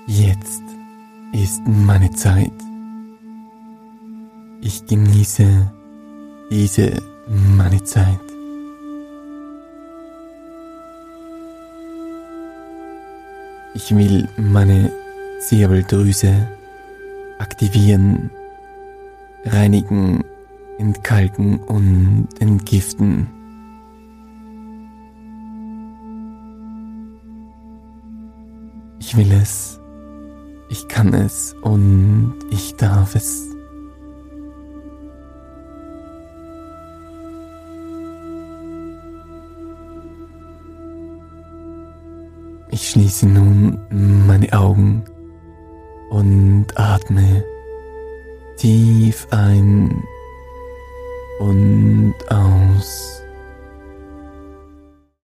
Jetzt ist meine Zeit. Ich genieße meine Zeit. Ich will meine Zirbeldrüse aktivieren, reinigen, entkalken und entgiften. Ich will es, ich kann es und ich darf es. Ich schließe nun meine Augen und atme tief ein und aus.